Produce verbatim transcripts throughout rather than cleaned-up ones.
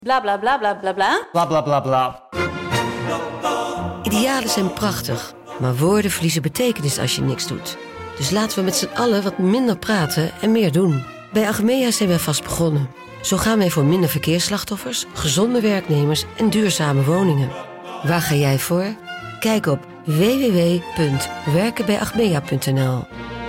Bla bla bla bla bla bla. Bla bla bla bla. Idealen zijn prachtig, maar woorden verliezen betekenis als je niks doet. Dus laten we met z'n allen wat minder praten en meer doen. Bij Achmea zijn wij vast begonnen. Zo gaan wij voor minder verkeersslachtoffers, gezonde werknemers en duurzame woningen. Waar ga jij voor? Kijk op w w w punt werken bij achmea punt n l.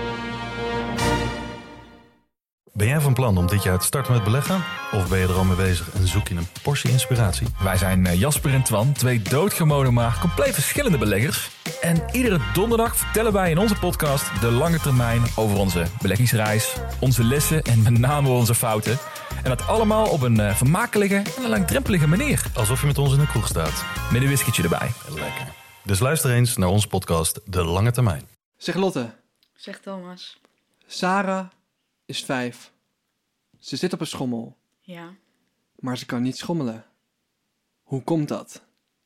Ben jij van plan om dit jaar te starten met beleggen? Of ben je er al mee bezig en zoek je een portie inspiratie? Wij zijn Jasper en Twan, twee doodgewone maar compleet verschillende beleggers. En iedere donderdag vertellen wij in onze podcast de lange termijn over onze beleggingsreis, onze lessen en met name onze fouten. En dat allemaal op een uh, vermakelijke en een langdrempelige manier. Alsof je met ons in de kroeg staat. Met een whiskietje erbij. Lekker. Dus luister eens naar onze podcast De Lange Termijn. Zeg Lotte. Zeg Thomas. Sarah is vijf. Ze zit op een schommel. Ja. Maar ze kan niet schommelen. Hoe komt dat?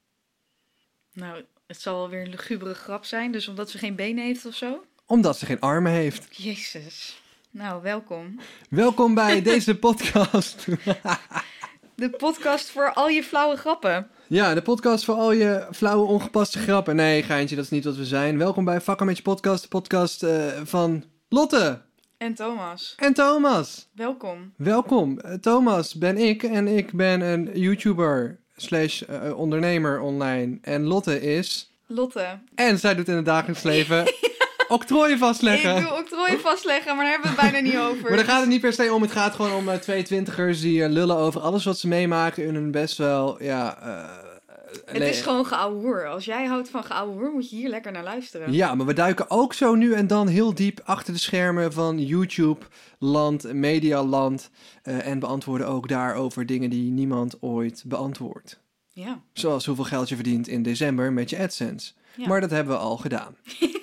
Nou, het zal wel weer een lugubere grap zijn, dus omdat ze geen benen heeft of zo? Omdat ze geen armen heeft. Jezus. Nou, welkom. Welkom bij deze podcast. De podcast voor al je flauwe grappen. Ja, de podcast voor al je flauwe, ongepaste grappen. Nee, geintje, dat is niet wat we zijn. Welkom bij Vakken met je podcast, de podcast uh, van Lotte. En Thomas. En Thomas. Welkom. Welkom. Uh, Thomas ben ik en ik ben een YouTuber slash uh, ondernemer online. En Lotte is... Lotte. En zij doet in het dagelijks leven octrooien vastleggen. Ik doe octrooien vastleggen, maar daar hebben we het bijna niet over. Maar daar gaat het niet per se om. Het gaat gewoon om uh, twee twintigers die uh, lullen over alles wat ze meemaken in hun best wel, ja... Uh, Het is gewoon geouwehoer. Als jij houdt van geouwehoer, moet je hier lekker naar luisteren. Ja, maar we duiken ook zo nu en dan heel diep achter de schermen van YouTube-land, Medialand. Uh, en beantwoorden ook daarover dingen die niemand ooit beantwoordt. Ja. Zoals hoeveel geld je verdient in december met je AdSense. Ja. Maar dat hebben we al gedaan.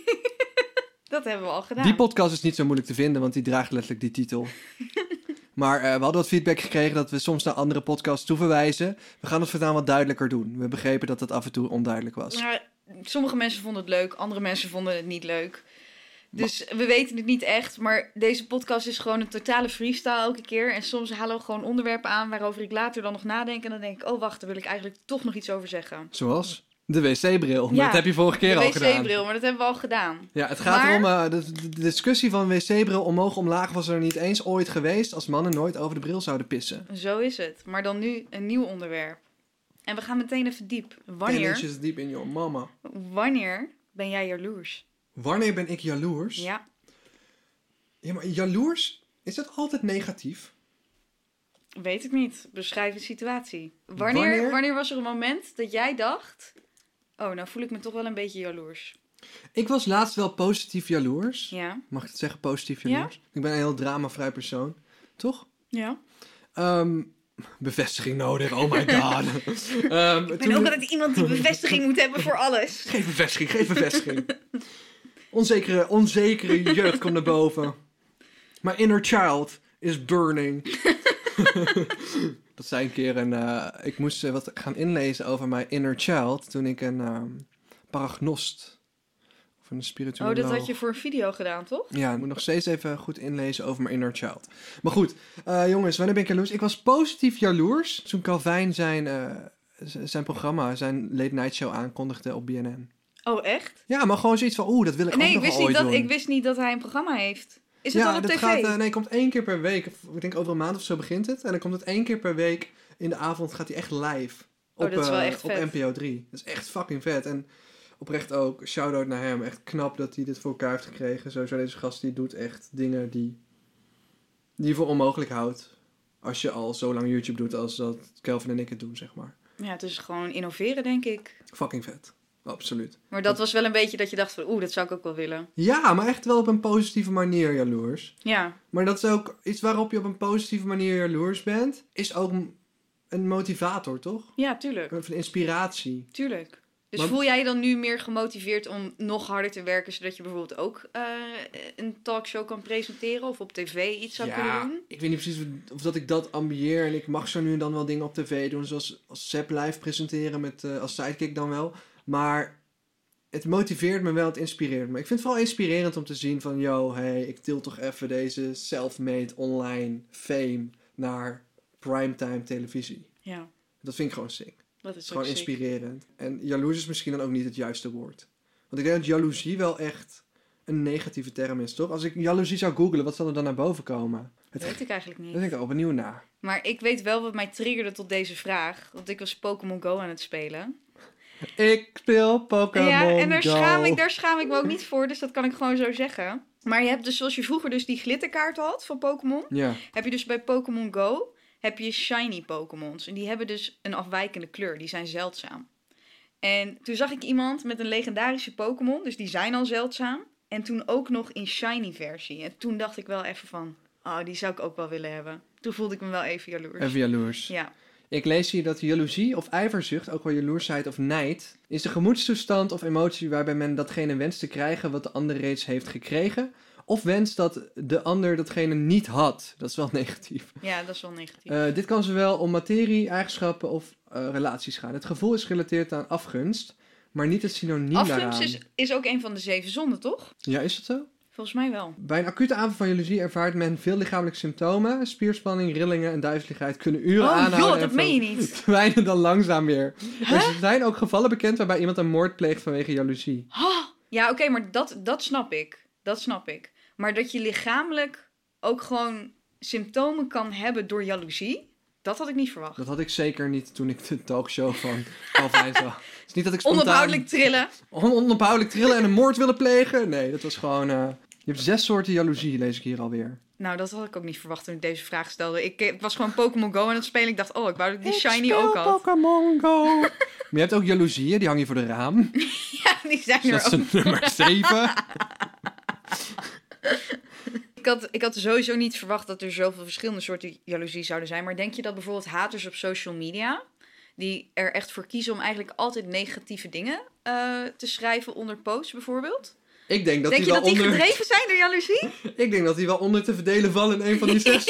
Dat hebben we al gedaan. Die podcast is niet zo moeilijk te vinden, want die draagt letterlijk die titel. Maar uh, we hadden wat feedback gekregen dat we soms naar andere podcasts toe verwijzen. We gaan het voortaan wat duidelijker doen. We begrepen dat het af en toe onduidelijk was. Ja, sommige mensen vonden het leuk, andere mensen vonden het niet leuk. Dus maar... we weten het niet echt, maar deze podcast is gewoon een totale freestyle elke keer. En soms halen we gewoon onderwerpen aan waarover ik later dan nog nadenk. En dan denk ik, oh wacht, daar wil ik eigenlijk toch nog iets over zeggen. Zoals? De wc-bril. Maar ja, dat heb je vorige keer al gedaan. De wc-bril, maar dat hebben we al gedaan. Ja, het gaat maar... erom, uh, de, de discussie van wc-bril omhoog omlaag was er niet eens ooit geweest als mannen nooit over de bril zouden pissen. Zo is het. Maar dan nu een nieuw onderwerp. En we gaan meteen even diep. Wanneer... Ten diep in your mama. Wanneer ben jij jaloers? Wanneer ben ik jaloers? Ja. Ja, maar jaloers, is dat altijd negatief? Weet ik niet. Beschrijf de situatie. Wanneer, wanneer? wanneer was er een moment dat jij dacht... Oh, nou voel ik me toch wel een beetje jaloers. Ik was laatst wel positief jaloers. Ja. Mag ik het zeggen, positief jaloers? Ja? Ik ben een heel dramavrij persoon. Toch? Ja. Um, bevestiging nodig, oh my god. um, ik ben toen... ook altijd iemand die bevestiging moet hebben voor alles. Geef bevestiging, geef bevestiging. onzekere, onzekere jeugd komt naar boven. My inner child is burning. Dat zei een keer een... Uh, ik moest uh, wat gaan inlezen over mijn inner child toen ik een um, paragnost of een spiritueel... Oh, dat had je voor een video gedaan, toch? Ja, ik moet nog steeds even goed inlezen over mijn inner child. Maar goed, uh, jongens, wanneer ben ik jaloers? Ik was positief jaloers toen Calvin zijn, uh, zijn programma, zijn late night show aankondigde op B N N. Oh, echt? Ja, maar gewoon zoiets van, oeh, dat wil ik nee, ook ik nog wist wel niet ooit dat, doen. Ik wist niet dat hij een programma heeft. Is het ja, al op dat tv? Gaat, uh, nee, komt één keer per week. Ik denk over een maand of zo begint het. En dan komt het één keer per week in de avond gaat hij echt live. Op, oh, dat is wel echt uh, vet. op N P O drie. Dat is echt fucking vet. En oprecht ook, shout-out naar hem. Echt knap dat hij dit voor elkaar heeft gekregen. Sowieso deze gast, die doet echt dingen die, die je voor onmogelijk houdt. Als je al zo lang YouTube doet als dat Kelvin en ik het doen, zeg maar. Ja, het is gewoon innoveren, denk ik. Fucking vet. Absoluut. Maar dat was wel een beetje dat je dacht van, oeh, dat zou ik ook wel willen. Ja, maar echt wel op een positieve manier jaloers. Ja. Maar dat is ook iets waarop je op een positieve manier jaloers bent. Is ook een motivator, toch? Ja, tuurlijk. Een inspiratie. Tuurlijk. Dus maar... voel jij je dan nu meer gemotiveerd om nog harder te werken, zodat je bijvoorbeeld ook uh, een talkshow kan presenteren of op tv iets zou ja, kunnen doen? Ik weet niet precies of dat ik dat ambieer en ik mag zo nu en dan wel dingen op tv doen, zoals als Sepp live presenteren met uh, als sidekick dan wel. Maar het motiveert me wel, het inspireert me. Ik vind het vooral inspirerend om te zien van, yo, hey, ik til toch even deze self-made online fame naar primetime televisie. Ja. Dat vind ik gewoon sick. Dat Het is is gewoon ook sick. inspirerend. En jaloers is misschien dan ook niet het juiste woord. Want ik denk dat jaloezie wel echt een negatieve term is, toch? Als ik jaloezie zou googlen, wat zal er dan naar boven komen? Dat weet ik eigenlijk niet. Daar ben ik al benieuwd naar. Maar ik weet wel wat mij triggerde tot deze vraag. Want ik was Pokémon Go aan het spelen. Ik speel Pokémon Ja, en daar Go. schaam, ik, daar schaam ik me ook niet voor. Dus dat kan ik gewoon zo zeggen. Maar je hebt dus, zoals je vroeger dus die glitterkaart had van Pokémon. Ja. Heb je dus bij Pokémon Go, heb je shiny Pokémons. En die hebben dus een afwijkende kleur. Die zijn zeldzaam. En toen zag ik iemand met een legendarische Pokémon. Dus die zijn al zeldzaam. En toen ook nog in shiny versie. En toen dacht ik wel even van, oh, die zou ik ook wel willen hebben. Toen voelde ik me wel even jaloers. Even jaloers. Ja. Ik lees hier dat jaloezie of ijverzucht, ook wel jaloersheid of nijd, is de gemoedstoestand of emotie waarbij men datgene wenst te krijgen wat de ander reeds heeft gekregen. Of wenst dat de ander datgene niet had. Dat is wel negatief. Ja, dat is wel negatief. Uh, dit kan zowel om materie, eigenschappen of uh, relaties gaan. Het gevoel is gerelateerd aan afgunst, maar niet het synoniem Afgunst daaraan. is, is ook een van de zeven zonden, toch? Ja, is dat zo? Volgens mij wel. Bij een acute aanval van jaloezie ervaart men veel lichamelijke symptomen. Spierspanning, rillingen en duizeligheid kunnen uren Oh aanhouden. joh, en dat meen je niet. verdwijnen dan langzaam weer. Huh? Er zijn ook gevallen bekend waarbij iemand een moord pleegt vanwege jaloezie. Oh, ja, oké, maar dat, dat snap ik. Dat snap ik. Maar dat je lichamelijk ook gewoon symptomen kan hebben door jaloezie, dat had ik niet verwacht. Dat had ik zeker niet toen ik de talkshow van Calvin zag. Het is niet dat ik spontaan... Onophoudelijk trillen. On onophoudelijk trillen en een moord willen plegen. Nee, dat was gewoon... Uh... Je hebt zes soorten jaloezie, lees ik hier alweer. Nou, dat had ik ook niet verwacht toen ik deze vraag stelde. Ik, ik was gewoon Pokémon Go aan het spelen. Ik dacht, oh, ik wou dat ik die shiny ook had. Pokémon Go. Maar je hebt ook jaloezieën, die hang je voor de raam. Ja, die zijn Dus er dat ook. is nummer zeven. Ik had, ik had sowieso niet verwacht dat er zoveel verschillende soorten jaloezie zouden zijn. Maar denk je dat bijvoorbeeld haters op social media, die er echt voor kiezen om eigenlijk altijd negatieve dingen uh, te schrijven onder posts bijvoorbeeld? Ik denk dat denk die je wel dat die onder... gedreven zijn door jaloezie? Ik denk dat die wel onder te verdelen vallen in een van die zes.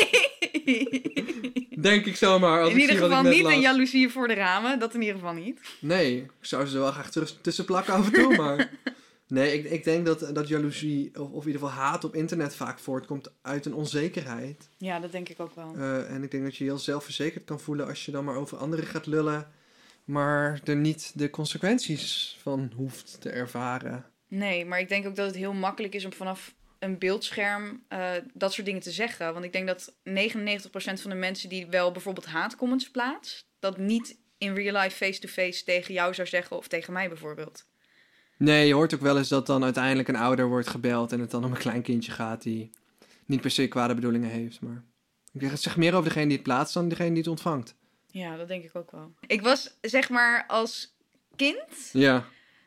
Denk ik zomaar. Als In ik ieder zie wat geval ik net niet een las. jaloezie voor de ramen. Dat in ieder geval niet. Nee, ik zou ze er wel graag terug tussen plakken af en toe, maar... Nee, ik, ik denk dat, dat jaloezie, of, of in ieder geval haat op internet vaak voortkomt uit een onzekerheid. Ja, dat denk ik ook wel. Uh, en ik denk dat je je heel zelfverzekerd kan voelen als je dan maar over anderen gaat lullen, maar er niet de consequenties van hoeft te ervaren. Nee, maar ik denk ook dat het heel makkelijk is om vanaf een beeldscherm uh, dat soort dingen te zeggen. Want ik denk dat negenennegentig procent van de mensen die wel bijvoorbeeld haatcomments plaatst, dat niet in real life face-to-face tegen jou zou zeggen of tegen mij bijvoorbeeld. Nee, je hoort ook wel eens dat dan uiteindelijk een ouder wordt gebeld en het dan om een klein kindje gaat die niet per se kwade bedoelingen heeft. Maar ik zeg meer over degene die het plaatst dan degene die het ontvangt. Ja, dat denk ik ook wel. Ik was, zeg maar, als kind, Ja.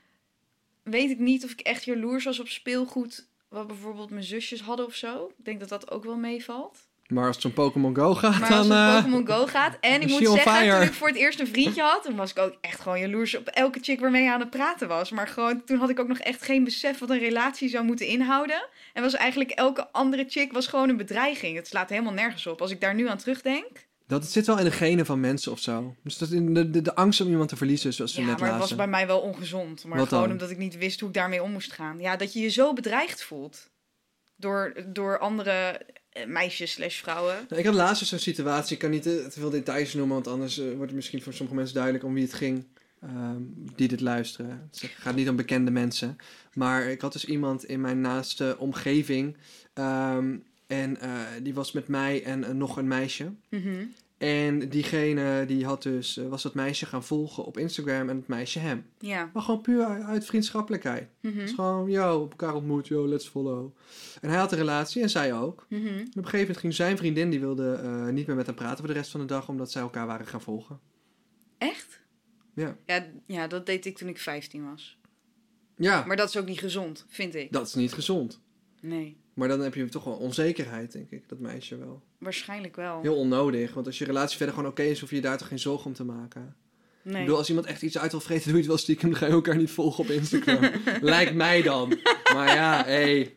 weet ik niet of ik echt jaloers was op speelgoed wat bijvoorbeeld mijn zusjes hadden of zo. Ik denk dat dat ook wel meevalt. Maar als het om Pokémon Go gaat, Maar dan... als het uh, Pokémon Go gaat. En ik is moet she on zeggen, fire. toen ik voor het eerst een vriendje had, toen was ik ook echt gewoon jaloers op elke chick waarmee je aan het praten was. Maar gewoon, toen had ik ook nog echt geen besef wat een relatie zou moeten inhouden. En was eigenlijk elke andere chick was gewoon een bedreiging. Het slaat helemaal nergens op. Als ik daar nu aan terugdenk. Dat het zit wel in de genen van mensen of zo. Dus dat in de, de, de angst om iemand te verliezen, zoals we Ja, net maar het lazen. was bij mij wel ongezond. Maar Wat gewoon dan? omdat ik niet wist hoe ik daarmee om moest gaan. Ja, dat je je zo bedreigd voelt. Door, door andere meisjes slash vrouwen. Nou, ik had laatst dus zo'n situatie, ik kan niet te, te veel details noemen, want anders uh, wordt het misschien voor sommige mensen duidelijk om wie het ging, um, die dit luisteren. Het gaat niet om bekende mensen. Maar ik had dus iemand in mijn naaste omgeving um, en uh, die was met mij en uh, nog een meisje. Mm-hmm. En diegene die had dus, uh, was dat meisje gaan volgen op Instagram en het meisje hem. Ja. Maar gewoon puur uit vriendschappelijkheid. Mm-hmm. Het is gewoon, yo, op elkaar ontmoet, yo, let's follow. En hij had een relatie en zij ook. Mm-hmm. En op een gegeven moment ging zijn vriendin, die wilde uh, niet meer met hem praten voor de rest van de dag, omdat zij elkaar waren gaan volgen. Echt? Ja. ja? Ja, dat deed ik toen ik vijftien was. Ja, Maar dat is ook niet gezond, vind ik. dat is niet gezond. Nee, Maar dan heb je toch wel onzekerheid, denk ik, dat meisje wel. waarschijnlijk wel. Heel onnodig, want als je relatie verder gewoon oké is, hoef je je daar toch geen zorgen om te maken. Nee. Ik bedoel, als iemand echt iets uit wil vreten, doe je het wel stiekem, dan ga je elkaar niet volgen op Instagram. Lijkt mij dan. Maar ja, hé. Hey.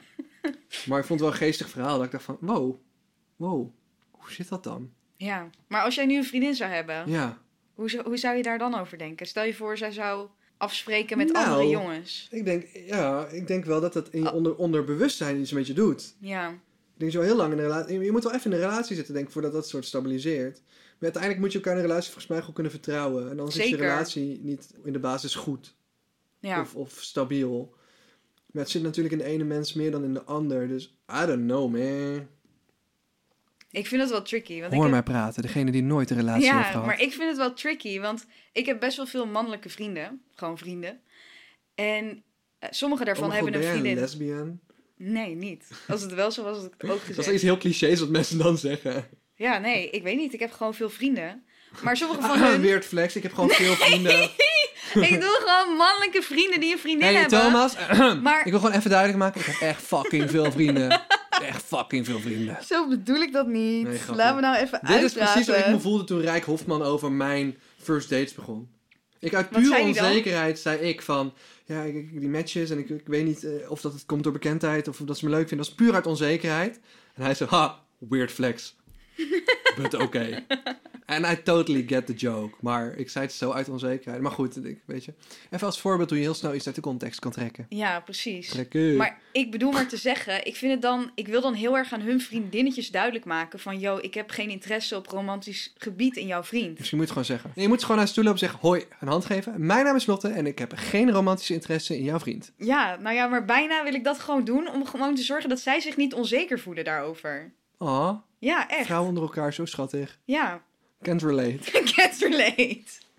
Maar ik vond het wel een geestig verhaal, dat ik dacht van, wow, wow, hoe zit dat dan? Ja, maar als jij nu een vriendin zou hebben, Ja. hoe, zou, hoe zou je daar dan over denken? Stel je voor, zij zou afspreken met Nou, andere jongens. Ik denk, ja, ik denk wel dat het in je onder, onderbewustzijn iets met je doet. Ja, Ik denk zo heel lang in een relatie. Je moet wel even in een relatie zitten, denk ik, voordat dat soort stabiliseert. Maar uiteindelijk moet je elkaar in een relatie volgens mij goed kunnen vertrouwen. En anders is je Zeker. relatie niet in de basis goed. Ja. Of, of stabiel. Maar het zit natuurlijk in de ene mens meer dan in de ander. Dus I don't know, man. Ik vind het wel tricky. Want Hoor ik mij heb... praten, degene die nooit een relatie heeft Ja, gehad. maar ik vind het wel tricky. Want ik heb best wel veel mannelijke vrienden. Gewoon vrienden. En uh, sommige daarvan Oh mijn hebben god, een ben jij vriendin. een lesbian? Nee, niet. Als het wel zo was, had ik het ook gezegd. Dat is iets heel clichés wat mensen dan zeggen. Ja, nee, ik weet niet. Ik heb gewoon veel vrienden. Maar sommige van Ah, hun... weird flex, ik heb gewoon veel vrienden. Ik doe gewoon mannelijke vrienden die een vriendin Hey hebben. Thomas, Maar- ik wil gewoon even duidelijk maken. Ik heb echt fucking veel vrienden. Echt fucking veel vrienden. Zo bedoel ik dat niet. Nee, grapje. Laat me nou even Dit is uitpraten. precies hoe ik me voelde toen Rijk Hofman over mijn first dates begon. Ik uit Wat pure zei hij dan? onzekerheid zei ik van... Ja, ik, ik- die matches en ik, ik weet niet eh, of dat het komt door bekendheid of dat ze me leuk vinden. Dat is puur uit onzekerheid. En hij zei, ha, weird flex. But oké. Okay. And I totally get the joke. Maar ik zei het zo uit onzekerheid. Maar goed, ik, weet je. Even als voorbeeld hoe je heel snel iets uit de context kan trekken. Ja, precies. Trekken. Maar ik bedoel maar te zeggen, ik vind het dan, ik wil dan heel erg aan hun vriendinnetjes duidelijk maken van, yo, ik heb geen interesse op romantisch gebied in jouw vriend. Misschien moet je het gewoon zeggen. Nee, je moet gewoon naar de stoel lopen en zeggen, hoi, een hand geven. Mijn naam is Lotte en ik heb geen romantische interesse in jouw vriend. Ja, nou ja, maar bijna wil ik dat gewoon doen om gewoon te zorgen dat zij zich niet onzeker voelen daarover. Oh, Ja, echt. vrouwen onder elkaar, zo schattig. Ja, Can't relate. can't relate.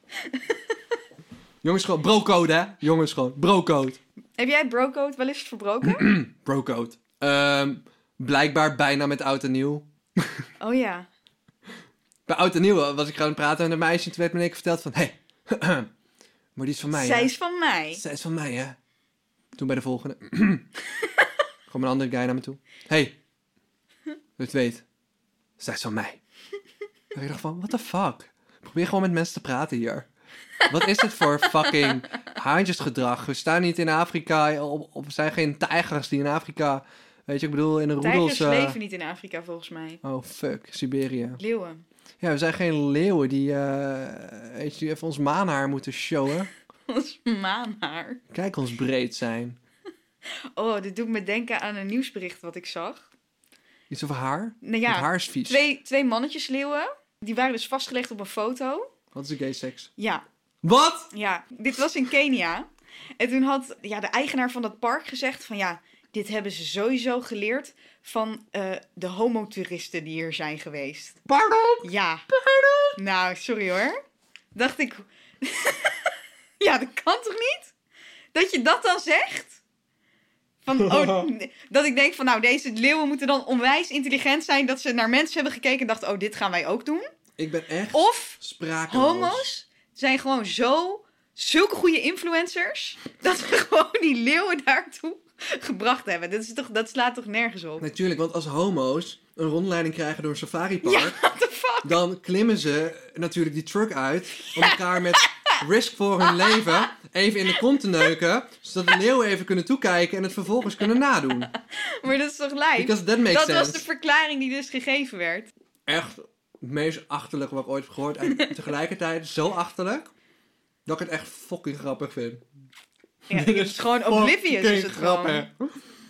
Jongens, gewoon brocode, hè? Jongens, gewoon brocode. Heb jij het brocode wel eens verbroken? Brocode. Ehm blijkbaar bijna met oud en nieuw. Oh ja. Bij oud en nieuw was ik gewoon aan het praten met een meisje en toen werd me in één keer verteld van, hé, hey, maar die is van mij, Zij hè? is van mij. Zij is van mij, hè? Toen bij de volgende. Gewoon een andere guy naar me toe. Hé, hey, dat je het weet. Zij is van mij. En ik dacht van, what the fuck? Probeer gewoon met mensen te praten hier. Wat is dit voor fucking haantjesgedrag? We staan niet in Afrika, op, op, we zijn geen tijgers die in Afrika, weet je, ik bedoel, in een roedels... Tijgers uh... leven niet in Afrika volgens mij. Oh, fuck, Siberië. Leeuwen. Ja, we zijn geen leeuwen die, uh, weet je, die even ons maanhaar moeten showen. Ons maanhaar. Kijk ons breed zijn. Oh, dit doet me denken aan een nieuwsbericht wat ik zag. Iets over haar? Nou ja, Het haar is vies. Twee, twee mannetjes leeuwen. Die waren dus vastgelegd op een foto. Wat is de gay seks? Ja, Wat? ja. Dit was in Kenia. En toen had ja, de eigenaar van dat park gezegd van ja, dit hebben ze sowieso geleerd van uh, de homotoeristen die hier zijn geweest. Pardon? Ja. Pardon? Nou, sorry hoor. Dacht ik... ja, dat kan toch niet? Dat je dat dan zegt? Van, oh, dat ik denk van, nou, deze leeuwen moeten dan onwijs intelligent zijn dat ze naar mensen hebben gekeken en dachten, oh, dit gaan wij ook doen. Ik ben echt Of sprakeloos. homo's zijn gewoon zo, zulke goede influencers, dat we gewoon die leeuwen daartoe gebracht hebben. Dat, is toch, dat slaat toch nergens op? Natuurlijk, want als homo's een rondleiding krijgen door een safaripark, Ja, what the fuck? dan klimmen ze natuurlijk die truck uit om elkaar met risk voor hun leven even in de kont te neuken, zodat de leeuwen even kunnen toekijken en het vervolgens kunnen nadoen. Maar dat is toch lijp? Because that makes Dat sense. was de verklaring die dus gegeven werd. Echt het meest achterlijke wat ik ooit heb gehoord. En tegelijkertijd zo achterlijk dat ik het echt fucking grappig vind. Ja, het is gewoon oblivious is het grappig. gewoon.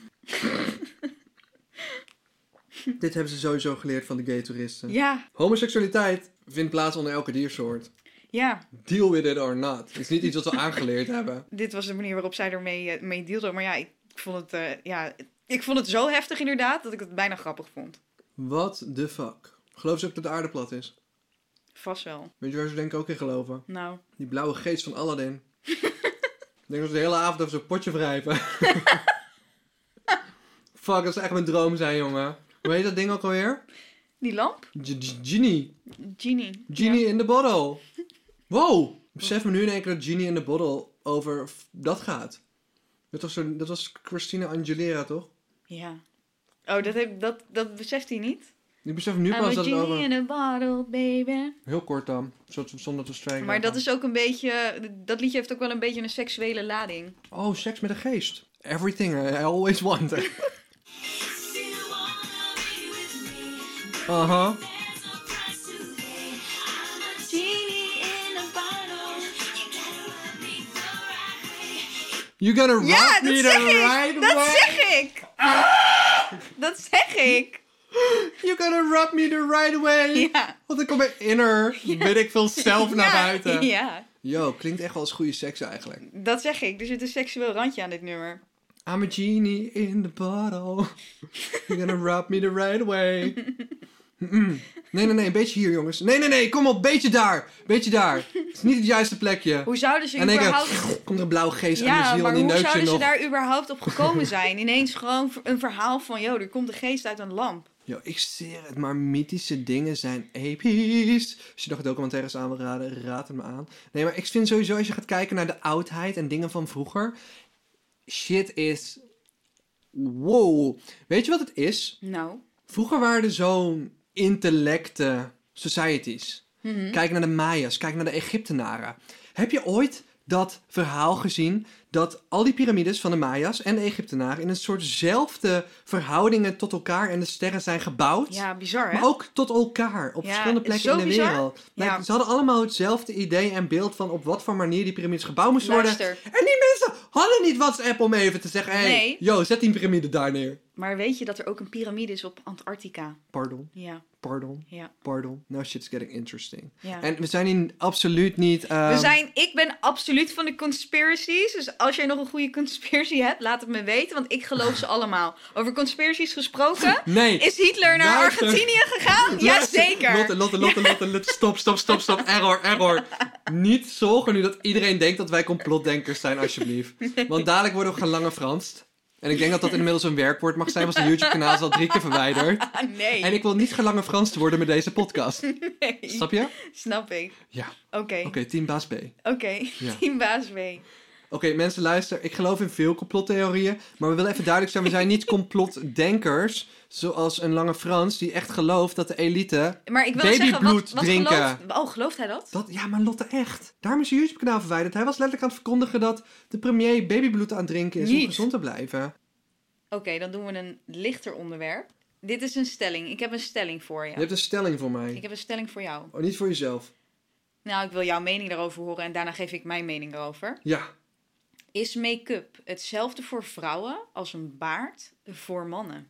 Dit hebben ze sowieso geleerd van de gay toeristen. Ja, Homoseksualiteit vindt plaats onder elke diersoort. ja. Deal with it or not. Het is niet iets wat we aangeleerd hebben. Dit was de manier waarop zij ermee uh, mee dealde. Maar ja, ik vond het, uh, ja, ik vond het zo heftig inderdaad dat ik het bijna grappig vond. What the fuck? Geloof ze ook dat de aarde plat is? Vast wel. Weet je waar ze denk ik ook in geloven? Nou, Die blauwe geest van Aladdin. Ik denk dat ze de hele avond over zo'n potje wrijven. Fuck, dat zou echt mijn droom zijn, jongen. Hoe heet dat ding ook alweer? die lamp? G- G- Genie. Genie. Genie Ja. in the bottle. Wow. Besef me nu in één keer dat Genie in the bottle over f- dat gaat. Dat was, zo, dat was Christina Aguilera, toch? Ja. Oh, dat, heb, dat, dat beseft hij niet? Ik besef nu I'm pas a dat het genie over... in a bottle, baby. Heel kort dan. Zo- Zonder te strijken. Maar dat is ook een beetje... Dat liedje heeft ook wel een beetje een seksuele lading. Oh, seks met een geest. Everything I always wanted. Uh-huh. You gotta rock Ja, me dat the zeg ik! right Dat way. zeg ik! Dat zeg ik! You gotta rub me the right way. Ja. Want ik kom mijn inner, weet ik veel, zelf naar Ja, buiten. Ja, Yo, klinkt echt wel als goede seks eigenlijk. dat zeg ik. Er zit een seksueel randje aan dit nummer. I'm a genie in the bottle. You're gonna rub me the right way. Mm-mm. Nee, nee, nee, een beetje hier, jongens. Nee, nee, nee, kom op, beetje daar. Beetje daar. Het is niet het juiste plekje. Hoe zouden ze En dan denk ik, überhaupt... komt er een blauwe geest aan Ja, de ziel maar en die hoe neukt je zouden ze nog. daar überhaupt op gekomen zijn? Ineens gewoon een verhaal van, joh, er komt een geest uit een lamp. Yo, ik zweer het, maar mythische dingen zijn episch. Als je nog documentaires aan wil raden, raad het me aan. Nee, maar ik vind sowieso, als je gaat kijken naar de oudheid en dingen van vroeger... Shit is... Wow. Weet je wat het is? Nou. Vroeger waren er zo'n intellecte societies. Mhm. Kijk naar de Maya's, kijk naar de Egyptenaren. Heb je ooit dat verhaal gezien dat al die piramides van de Maya's en de Egyptenaren in een soortzelfde verhoudingen tot elkaar en de sterren zijn gebouwd? Ja, bizar, hè? Maar ook tot elkaar, op Ja, verschillende het is plekken in de zo bizar. wereld. Like, Ja. Ze hadden allemaal hetzelfde idee en beeld van op wat voor manier die piramides gebouwd moesten worden. Luister. En die mensen hadden niet WhatsApp om even te zeggen, hé, hey, Nee. yo, zet die piramide daar neer. Maar weet je dat er ook een piramide is op Antarctica? Pardon, Ja, pardon, ja, pardon. Now shit's getting interesting. ja. En we zijn hier absoluut niet... ehm, We zijn, ik ben absoluut van de conspiracies. Dus als jij nog een goede conspiracy hebt, laat het me weten. Want ik geloof ze allemaal. Over conspiracies gesproken. Nee. Is Hitler naar Luister. Argentinië gegaan? Jazeker. Lotte, Lotte, Lotte, Lotte, Lotte, stop, stop, stop, stop. Error, error. Niet zorgen nu dat iedereen denkt dat wij complotdenkers zijn, alsjeblieft. Want dadelijk worden we gelange Franst. En ik denk dat dat inmiddels een werkwoord mag zijn, want zijn YouTube-kanaal is al drie keer verwijderd. Ah, nee. En ik wil niet gelange Frans te worden met deze podcast. Nee. Snap je? Snap ik. Ja. Oké. Oké, team baas B. Oké. Ja. Team baas B. Oké, mensen, luister. Ik geloof in veel complottheorieën. Maar we willen even duidelijk zijn, we zijn niet complotdenkers. Zoals een lange Frans die echt gelooft dat de elite... Maar ik wil zeggen, wat, Babybloed wat drinken. gelooft... Oh, gelooft hij dat? Dat, ja, maar Lotte, echt. Daarom is zijn YouTube-kanaal verwijderd. Hij was letterlijk aan het verkondigen dat de premier babybloed aan het drinken is om Niet. gezond te blijven. Oké, dan doen we een lichter onderwerp. Dit is een stelling. Ik heb een stelling voor je. Je hebt een stelling voor mij. Ik heb een stelling voor jou. Oh, niet voor jezelf. Nou, ik wil jouw mening daarover horen en daarna geef ik mijn mening erover. Ja. Is make-up hetzelfde voor vrouwen als een baard voor mannen?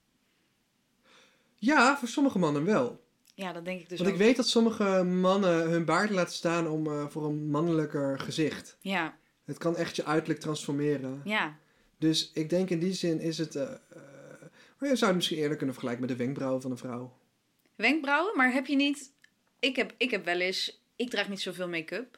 Ja, voor sommige mannen wel. Ja, dat denk ik dus Want ook. ik weet dat sommige mannen hun baard laten staan om, uh, voor een mannelijker gezicht. Ja, Het kan echt je uiterlijk transformeren. ja. Dus ik denk in die zin is het... Uh, uh, maar je zou het misschien eerder kunnen vergelijken met de wenkbrauwen van een vrouw. Wenkbrauwen, maar heb je niet... Ik heb, ik heb wel eens... Ik draag niet zoveel make-up.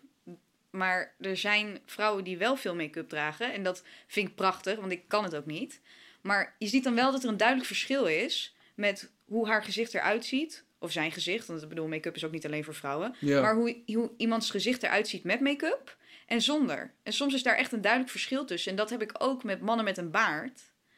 Maar er zijn vrouwen die wel veel make-up dragen. En dat vind ik prachtig, want ik kan het ook niet. Maar je ziet dan wel dat er een duidelijk verschil is met hoe haar gezicht eruit ziet. Of zijn gezicht, want ik bedoel, make-up is ook niet alleen voor vrouwen. Ja. Maar hoe, hoe iemands gezicht eruit ziet met make-up en zonder. En soms is daar echt een duidelijk verschil tussen. En dat heb ik ook met mannen met een baard.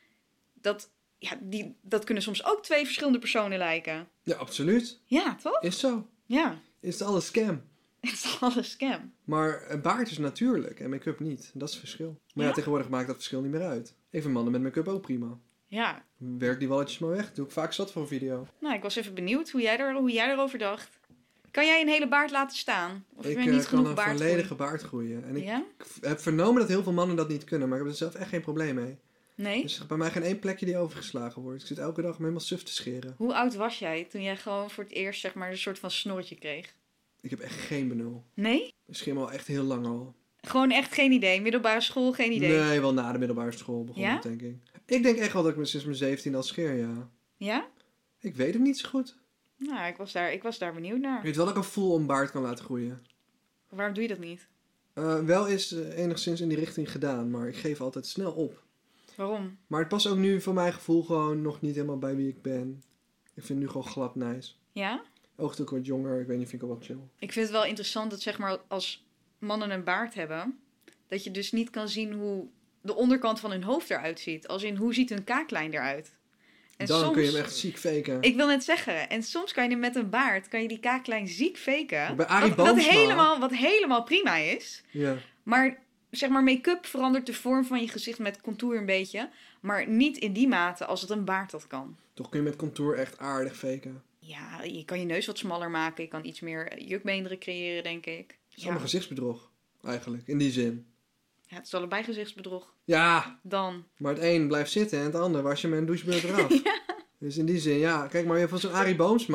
Dat, ja, die, dat kunnen soms ook twee verschillende personen lijken. Ja, absoluut. Ja, toch? Is zo. Ja, Is het alles scam. het is alles scam. Maar een baard is natuurlijk en make-up niet. Dat is het verschil. Maar ja, Ja? tegenwoordig maakt dat verschil niet meer uit. Ik vind mannen met make-up ook prima. Ja, Werk die walletjes maar weg. Doe ik vaak zat voor een video. nou, ik was even benieuwd hoe jij, er, hoe jij erover dacht. Kan jij een hele baard laten staan? Of ik heb je eh, niet kan genoeg een baard volledige voor? baard groeien. En ik Ja? heb vernomen dat heel veel mannen dat niet kunnen. Maar ik heb er zelf echt geen probleem mee. Nee? Dus er is bij mij geen één plekje die overgeslagen wordt. Ik zit elke dag me helemaal suf te scheren. Hoe oud was jij toen jij gewoon voor het eerst zeg maar een soort van snorretje kreeg? Ik heb echt geen benul. Nee? Ik schimmel al echt heel lang al. Gewoon echt geen idee. Middelbare school, geen idee. Nee, wel na de middelbare school begonnen, Ja? denk ik. Ik denk echt wel dat ik me sinds mijn zeventien al scheer, ja. Ja? Ik weet het niet zo goed. Nou, ik was daar, ik was daar benieuwd naar. Ik weet wel dat ik een full-on baard kan laten groeien. Waarom doe je dat niet? Uh, wel is uh, enigszins in die richting gedaan, maar ik geef altijd snel op. Waarom? Maar het past ook nu voor mijn gevoel gewoon nog niet helemaal bij wie ik ben. Ik vind het nu gewoon glad nice. Ja? Oogt ook wat jonger, ik weet niet, vind ik ook wel chill. Ik vind het wel interessant dat zeg maar als mannen een baard hebben, dat je dus niet kan zien hoe de onderkant van hun hoofd eruit ziet. Als in, hoe ziet hun kaaklijn eruit? En Dan soms, kun je hem echt ziek faken. Ik wil net zeggen, en soms kan je met een baard, kan je die kaaklijn ziek faken. Bij Arie wat, wat, Boomsma. helemaal, wat helemaal prima is. Ja. Maar zeg maar, make-up verandert de vorm van je gezicht met contour een beetje. Maar niet in die mate als het een baard dat kan. Toch kun je met contour echt aardig faken. Ja, je kan je neus wat smaller maken. Je kan iets meer jukbeenderen creëren, denk ik. Het is Ja. allemaal gezichtsbedrog, eigenlijk, in die zin. Ja, het is allebei gezichtsbedrog. Ja, Dan. maar het een blijft zitten en het ander was je met een douchebeurt eraf. Dus in die zin, ja. Kijk maar, je hebt van zo'n Arie Boomsma.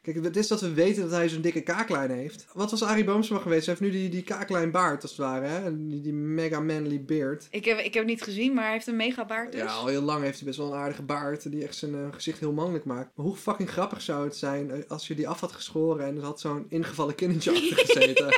Kijk, het is dat we weten dat hij zo'n dikke kaaklijn heeft. Wat was Arie Boomsma geweest? Hij heeft nu die, die kaaklijn baard, als het ware. Hè? Die, die mega manly beard. Ik heb, ik heb het niet gezien, maar hij heeft een mega baard dus. Ja, al heel lang heeft hij best wel een aardige baard. Die echt zijn uh, gezicht heel mannelijk maakt. Maar hoe fucking grappig zou het zijn uh, als je die af had geschoren en er had zo'n ingevallen kindertje achter gezeten.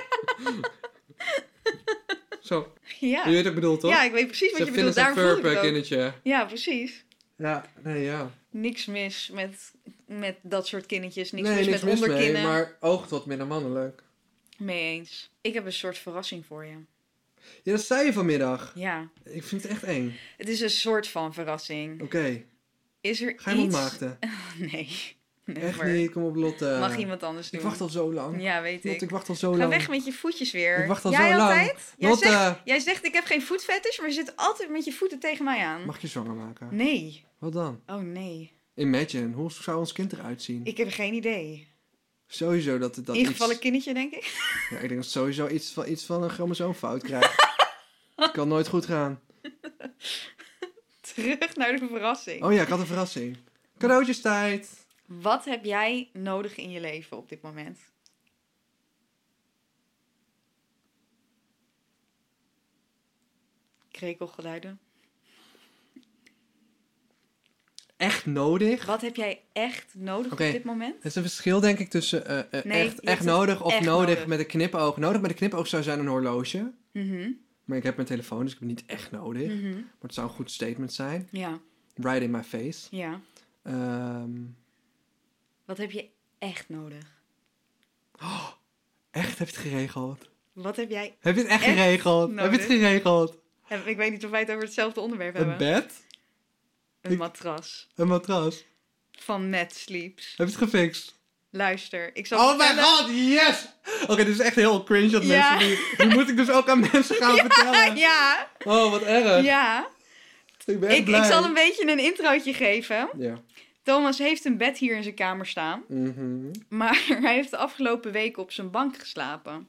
Zo. Ja. Je weet wat ik bedoel, toch? Ja, ik weet precies wat Zo'n je bedoelt. Phineas Daarom en voel ik Ferb het ook. kindertje. Ja, precies. Ja, nee, ja. Niks mis met, met dat soort kindertjes. Niks nee, mis niks met mis mee, onderkinnen. maar oogt wat minder mannelijk. Mee eens. Ik heb een soort verrassing voor je. Ja, dat zei je vanmiddag. Ja. Ik vind het echt eng. Het is een soort van verrassing. Oké. Okay. Is er Ga je hem iets... ontmaagden? Nee. Echt Never. niet, kom op Lotte. Mag iemand anders doen. Ik wacht al zo lang. Ja, weet Lotte, ik. ik wacht al zo Ga lang. weg met je voetjes weer. Ik wacht al Jij zo lang. altijd? Jij Lotte. zegt, jij zegt ik heb geen voetfetish, maar je zit altijd met je voeten tegen mij aan. Mag je zwanger maken? Nee. Wat dan? Oh nee. Imagine, hoe zou ons kind eruit zien? Ik heb geen idee. Sowieso dat het dat Ingevallen iets... kindertje, denk ik. Ja, ik denk dat sowieso iets van, iets van een chromosoomfout krijgt. Kan nooit goed gaan. Terug naar de verrassing. Oh ja, ik had een verrassing. Cadeautjestijd. Wat heb jij nodig in je leven op dit moment? Krekelgeluiden. Echt nodig? Wat heb jij echt nodig Oké. op dit moment? Er is een verschil denk ik tussen uh, uh, Nee, echt, je echt hebt nodig of echt nodig, nodig. met een knipoog. Nodig met een knipoog zou zijn een horloge. Mhm. Maar ik heb mijn telefoon, dus ik heb het niet echt nodig. Mhm. Maar het zou een goed statement zijn. Ja, Right in my face. ja. Ehm, Wat heb je echt nodig? echt, heb je het geregeld? Wat heb jij... Heb je het echt, Echt geregeld? Heb je nodig? het geregeld? Heb- Ik weet niet of wij het over hetzelfde onderwerp Een hebben. bed? Een Ik- matras. Een matras? Van Net Sleeps. Heb je het gefixt? Luister, ik zal Oh mijn vertellen... god, yes! Oké, dit is echt heel cringe dat Ja. mensen die... Die moet ik dus ook aan mensen gaan vertellen. Ja, Oh, wat erg. ja. Ik ben echt Ik, blij. ik zal een beetje een introotje geven. Ja. Thomas heeft een bed hier in zijn kamer staan. Mhm. Maar hij heeft de afgelopen weken op zijn bank geslapen.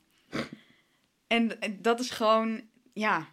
En en dat is gewoon... Ja.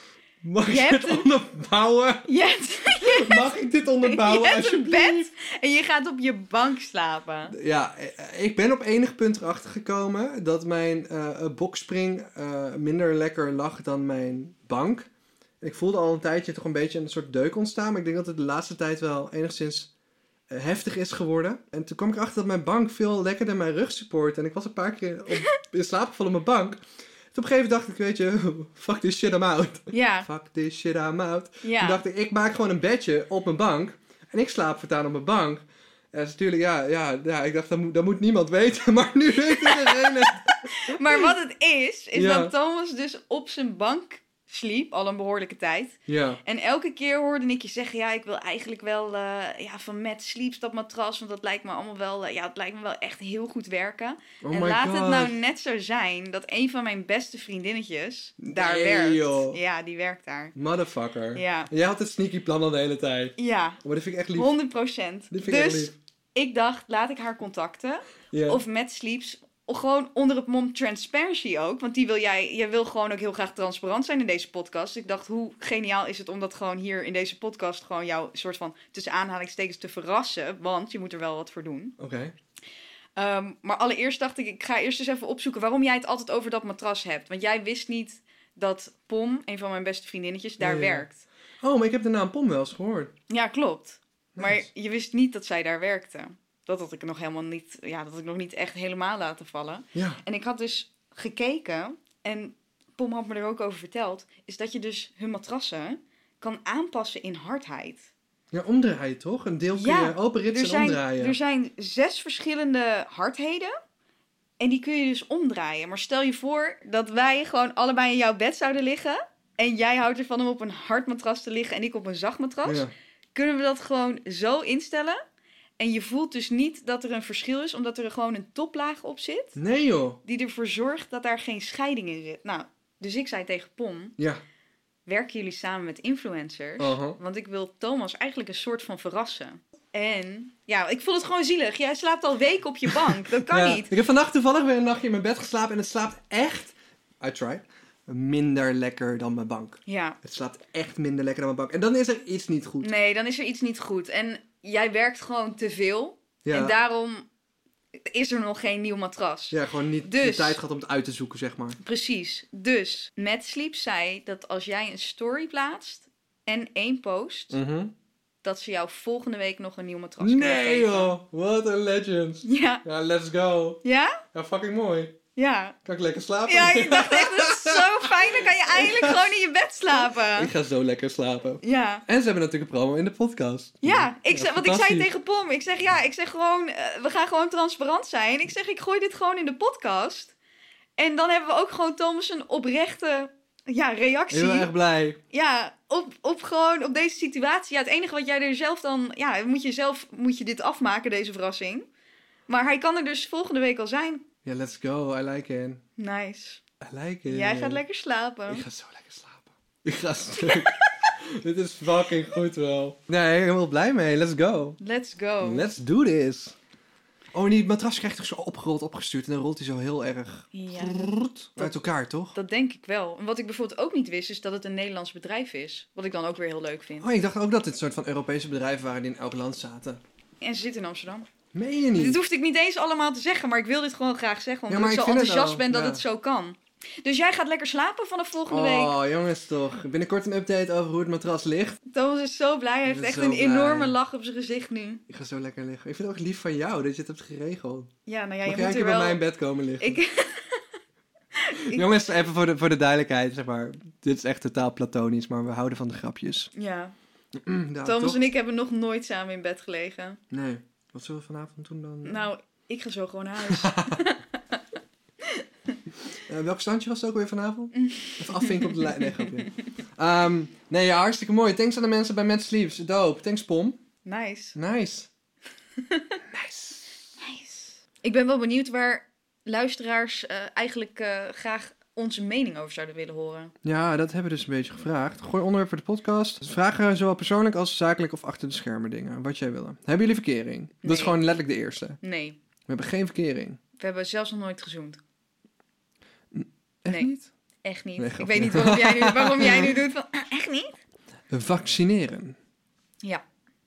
Mag Je ik hebt dit een- onderbouwen? Je hebt, Mag ik dit onderbouwen? je hebt een alsjeblieft? bed en je gaat op je bank slapen. Ja, eh, ik ben op enig punt erachter gekomen dat mijn eh boxspring eh, minder lekker lag dan mijn bank. Ik voelde al een tijdje toch een beetje een soort deuk ontstaan, maar ik denk dat het de laatste tijd wel enigszins eh, heftig is geworden. En toen kwam ik erachter dat mijn bank veel lekkerder mijn rug support. En ik was een paar keer op, in slaap gevallen op mijn bank. Toen op een gegeven moment dacht ik, weet je, fuck this shit, I'm out. Ja, Fuck this shit, I'm out. ja. Toen dacht ik, ik maak gewoon een bedje op mijn bank. En ik slaap voortaan op mijn bank. En dat is natuurlijk, ja, ja, ja ik dacht, dat moet, dat moet niemand weten. Maar nu weet iedereen het. Maar wat het is, is Ja. dat Thomas dus op zijn bank sliep, al een behoorlijke tijd. Ja. En elke keer hoorde ik je zeggen, ja, ik wil eigenlijk wel uh, ja, van Matt Sleeps dat matras, want dat lijkt me allemaal wel, uh, ja, het lijkt me wel echt heel goed werken. Oh en my laat god. het nou net zo zijn dat een van mijn beste vriendinnetjes daar Nee, werkt. joh. Ja, die werkt daar. Motherfucker. Ja. Jij had het sneaky plan al de hele tijd. Ja, Maar dat vind ik echt lief. honderd procent. Dit vind ik echt Dus lief. ik dacht, laat ik haar contacten. Ja. Of Matt Sleeps, gewoon onder het mom transparency ook. Want die wil jij, jij wil gewoon ook heel graag transparant zijn in deze podcast. Ik dacht, hoe geniaal is het om dat gewoon hier in deze podcast gewoon jou soort van tussen aanhalingstekens te verrassen. Want je moet er wel wat voor doen. Oké. Um, maar allereerst dacht ik, ik ga eerst eens even opzoeken waarom jij het altijd over dat matras hebt. Want jij wist niet dat Pom, een van mijn beste vriendinnetjes, daar Ja, ja. werkt. Oh, maar ik heb de naam Pom wel eens gehoord. Ja, klopt. Maar Nice. je wist niet dat zij daar werkte. Dat had ik nog helemaal niet, ja, dat had ik nog niet echt helemaal laten vallen. Ja. En ik had dus gekeken, en Pom had me er ook over verteld, is dat je dus hun matrassen kan aanpassen in hardheid. Ja, omdraaien toch? Een deel kun Ja, je open Er ritsen en zijn, omdraaien. er zijn zes verschillende hardheden en die kun je dus omdraaien. Maar stel je voor dat wij gewoon allebei in jouw bed zouden liggen en jij houdt ervan om op een hard matras te liggen en ik op een zacht matras. Ja. Kunnen we dat gewoon zo instellen? En je voelt dus niet dat er een verschil is, omdat er gewoon een toplaag op zit, Nee joh. die ervoor zorgt dat daar geen scheiding in zit. Nou, dus ik zei tegen Pom, Ja. werken jullie samen met influencers? Uh-huh. Want ik wil Thomas eigenlijk een soort van verrassen. En ja, ik vond het gewoon zielig. Jij slaapt al weken op je bank. Dat kan Ja, niet. Ik heb vannacht toevallig weer een nachtje in mijn bed geslapen en het slaapt echt, I tried, minder lekker dan mijn bank. Ja, Het slaapt echt minder lekker dan mijn bank. En dan is er iets niet goed. nee, dan is er iets niet goed. En jij werkt gewoon te veel. Ja. En daarom is er nog geen nieuw matras. Ja, gewoon niet Dus- de tijd gehad om het uit te zoeken, zeg maar. Precies. Dus Mad Sleep zei dat als jij een story plaatst en één post, Mhm. dat ze jou volgende week nog een nieuw matras kunnen Nee geven. joh, what a legend. Ja. Ja, let's go. Ja? Ja, fucking mooi. Ja. Kan ik lekker slapen? Ja, ik dacht echt, dat is zo fijn. Dan kan je eindelijk gewoon in je bed slapen. Ik ga zo lekker slapen. Ja. En ze hebben natuurlijk een promo in de podcast. Ja, ik zeg, want ik zei fantastisch. tegen Pom, ik zeg ja, ik zeg gewoon, eh, we gaan gewoon transparant zijn. Ik zeg, ik gooi dit gewoon in de podcast. En dan hebben we ook gewoon Thomas een oprechte ja, reactie. Heel erg blij. Ja, op, op gewoon op deze situatie. Ja, het enige wat jij er zelf dan, ja, moet je zelf moet je dit afmaken, deze verrassing. Maar hij kan er dus volgende week al zijn. Ja, let's go. I like it. Nice. I like it. Jij gaat lekker slapen. Ik ga zo lekker slapen. Ik ga stuk. Dit is fucking goed wel. Nee, helemaal blij mee. Let's go. Let's go. Let's do this. Oh, en die matras krijgt toch zo opgerold opgestuurd. En dan rolt hij zo heel erg Ja, uit elkaar, toch? dat denk ik wel. En wat ik bijvoorbeeld ook niet wist, is dat het een Nederlands bedrijf is. Wat ik dan ook weer heel leuk vind. Oh, ik dacht ook dat dit een soort van Europese bedrijven waren die in elk land zaten. En ze zitten in Amsterdam. Meen je Dit niet? hoefde ik niet eens allemaal te zeggen, maar ik wil dit gewoon graag zeggen. Omdat Ja, maar ik ik zo vind het enthousiast al, ben dat ja. het zo kan. Dus jij gaat lekker slapen vanaf volgende week. Oh, jongens toch. Binnenkort een update over hoe het matras ligt. Thomas is zo blij. Hij heeft Ik ben echt zo een blij. enorme lach op zijn gezicht nu. Ik ga zo lekker liggen. Ik vind het ook lief van jou dat je het hebt geregeld. Ja, nou ja, Mag je jij een moet keer er bij wel... mij in bed komen liggen? Ik... Jongens, even voor de, voor de duidelijkheid, zeg maar. Dit is echt totaal platonisch, maar we houden van de grapjes. Ja, Mm, nou, Thomas toch? en ik hebben nog nooit samen in bed gelegen. Nee. Wat zullen we vanavond doen dan? Nou, ik ga zo gewoon naar huis. Uh, welk standje was het ook weer vanavond? Even afvinken op de lijn. Nee, grapje. Ehm, nee, ja, hartstikke mooi. Thanks aan de mensen bij Mad Sleeps. Dope. Thanks, Pom. Nice. Nice. Nice. Nice. Ik ben wel benieuwd waar luisteraars eh, eigenlijk eh, graag onze mening over zouden willen horen. Ja, dat hebben we dus een beetje gevraagd. Gooi onderwerp voor de podcast. Dus vragen zowel persoonlijk als zakelijk of achter de schermen dingen. Wat jij wil. Hebben jullie verkering? Dat Nee. is gewoon letterlijk de eerste. Nee, We hebben geen verkering. we hebben zelfs nog nooit gezoend. Echt Nee. niet? Echt niet. Nee, ik grapje. weet niet waarom jij nu, waarom jij nu doet van... "Ah, echt niet? Vaccineren. Ja.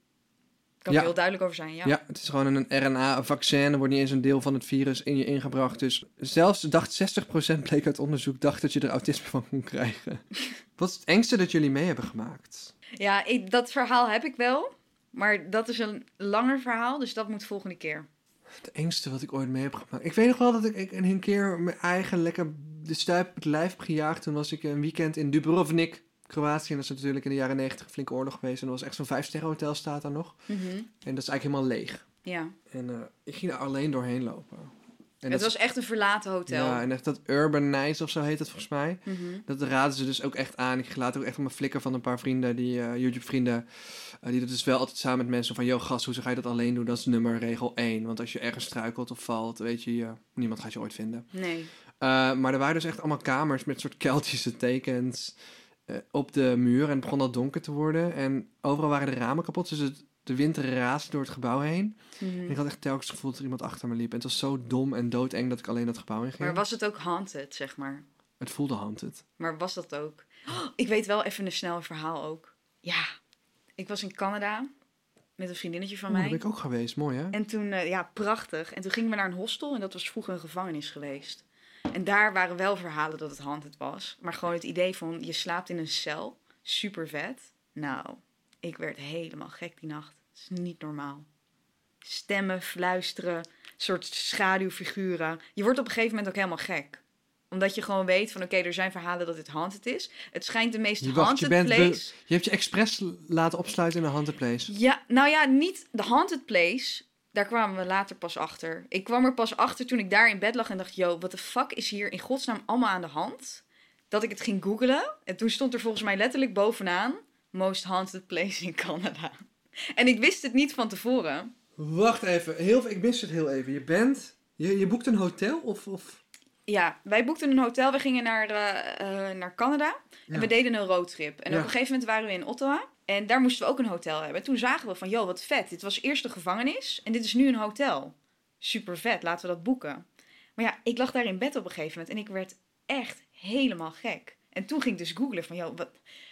Kan Ja. er heel duidelijk over zijn, ja. Ja. het is gewoon een R N A-vaccin. Er wordt niet eens een deel van het virus in je ingebracht. Dus zelfs dacht zestig procent bleek uit onderzoek dacht dat je er autisme van kon krijgen. Wat is het engste dat jullie mee hebben gemaakt? Ja, ik, dat verhaal heb ik wel. Maar dat is een langer verhaal, dus dat moet volgende keer. Het engste wat ik ooit mee heb gemaakt. Ik weet nog wel dat ik, ik een keer mijn eigen lekker de stuip op het lijf heb gejaagd. Toen was ik een weekend in Dubrovnik, Kroatië. En dat is natuurlijk in de jaren negentig een flinke oorlog geweest. En dat was echt zo'n vijfsterren hotel staat daar nog. Mhm. En dat is eigenlijk helemaal leeg. Ja. En eh, ik ging er alleen doorheen lopen. En Het dat was echt een verlaten hotel. Ja, en echt dat Urban Nice of zo heet het volgens mij. Mhm. Dat raden ze dus ook echt aan. Ik laat ook echt op mijn flikker van een paar vrienden, die eh, YouTube-vrienden, eh, die dat dus wel altijd samen met mensen van, yo gast, hoe ga je dat alleen doen? Dat is nummer regel één. Want als je ergens struikelt of valt, weet je, je niemand gaat je ooit vinden. Nee. Uh, maar er waren dus echt allemaal kamers met soort Keltische tekens uh, op de muur. En het begon al donker te worden. En overal waren de ramen kapot. Dus het, de wind raasde door het gebouw heen. Mhm. En ik had echt telkens het gevoel dat er iemand achter me liep. En het was zo dom en doodeng dat ik alleen dat gebouw in ging. Maar was het ook haunted, zeg maar? Het voelde haunted. Maar was dat ook? Oh, ik weet wel even een snel verhaal ook. Ja, ik was in Canada met een vriendinnetje van Oeh, mij. daar ben ik ook geweest. Mooi, hè? En toen, uh, ja, prachtig. En toen gingen we naar een hostel en dat was vroeger een gevangenis geweest. En daar waren wel verhalen dat het haunted was. Maar gewoon het idee van, je slaapt in een cel. Super vet. Nou, ik werd helemaal gek die nacht. Het is niet normaal. Stemmen, fluisteren, soort schaduwfiguren. Je wordt op een gegeven moment ook helemaal gek. Omdat je gewoon weet van, oké, okay, er zijn verhalen dat het haunted is. Het schijnt de meest Je, wacht, haunted je, bent place... be- je hebt je expres laten opsluiten in een haunted place. Ja, nou ja, niet de haunted place. Daar kwamen we later pas achter. Ik kwam er pas achter toen ik daar in bed lag en dacht, yo, wat de fuck is hier in godsnaam allemaal aan de hand? Dat ik het ging googlen. En toen stond er volgens mij letterlijk bovenaan, most haunted place in Canada. En ik wist het niet van tevoren. Wacht even. Heel, ik mis het heel even. Je bent... Je, je boekt een hotel of... of... Ja, wij boekten een hotel. We gingen naar, uh, uh, naar Canada. En Ja. we deden een roadtrip. En Ja. op een gegeven moment waren we in Ottawa. En daar moesten we ook een hotel hebben. En toen zagen we van, yo, wat vet. Dit was eerst de gevangenis. En dit is nu een hotel. Super vet, laten we dat boeken. Maar ja, ik lag daar in bed op een gegeven moment. En ik werd echt helemaal gek. En toen ging ik dus googlen van, yo, wat,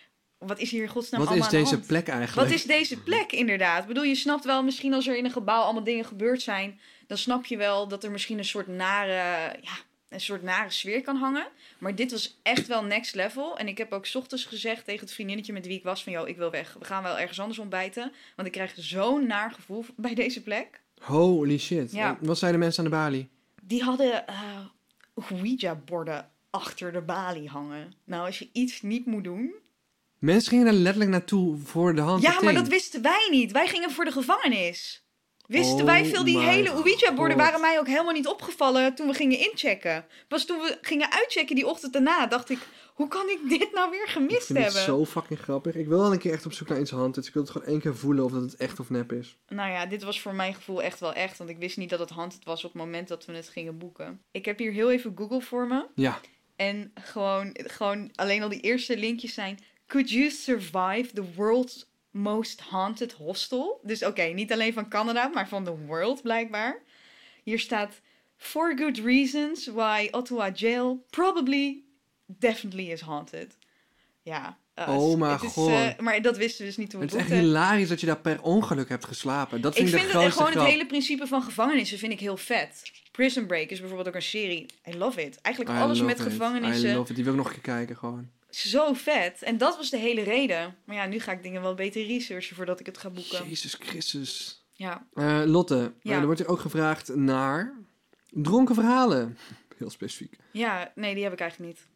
wat is hier in godsnaam Wat allemaal is aan de deze hand? plek eigenlijk? Wat is deze plek inderdaad? Ik bedoel, je snapt wel, misschien als er in een gebouw allemaal dingen gebeurd zijn, dan snap je wel dat er misschien een soort nare, ja, een soort nare sfeer kan hangen. Maar dit was echt wel next level. En ik heb ook 's ochtends gezegd tegen het vriendinnetje met wie ik was van, yo, ik wil weg. We gaan wel ergens anders ontbijten. Want ik krijg zo'n naar gevoel bij deze plek. Holy shit. Ja. En wat zeiden mensen aan de balie? Die hadden uh, Ouija-borden achter de balie hangen. Nou, als je iets niet moet doen... Mensen gingen er letterlijk naartoe voor de hand. Ja, maar dat wisten wij niet. Wij gingen voor de gevangenis. Wisten Oh wij veel, die my hele Ouija-borden God. waren mij ook helemaal niet opgevallen toen we gingen inchecken. Pas toen we gingen uitchecken die ochtend daarna, dacht ik, hoe kan ik dit nou weer Ik gemist vind hebben? het zo fucking grappig. Ik wil wel een keer echt op zoek naar iets haunted. Ik wil het gewoon één keer voelen of dat het echt of nep is. Nou ja, dit was voor mijn gevoel echt wel echt, want ik wist niet dat het haunted was op het moment dat we het gingen boeken. Ik heb hier heel even Google voor me. Ja. En gewoon, gewoon alleen al die eerste linkjes zijn, could you survive the world's most haunted hostel? Dus oké, okay, niet alleen van Canada, maar van the world blijkbaar. Hier staat, for good reasons why Ottawa Jail probably, definitely is haunted. Ja. Uh, Oh mijn het is, god. uh, maar dat wisten we dus niet toen we Het is echt boekten. hilarisch dat je daar per ongeluk hebt geslapen. Dat vind Ik ik, vind de het grootste gewoon grap. het hele principe van gevangenissen vind ik heel vet. Prison Break is bijvoorbeeld ook een serie. I love it. Eigenlijk I alles love met it. gevangenissen. I love it. Die wil ik nog een keer kijken gewoon. Zo vet. En dat was de hele reden. Maar ja, nu ga ik dingen wel beter researchen voordat ik het ga boeken. Jezus Christus. Ja. Uh, Lotte, Ja. uh, er wordt hier ook gevraagd naar dronken verhalen. Heel specifiek. Ja, nee, die heb ik eigenlijk niet.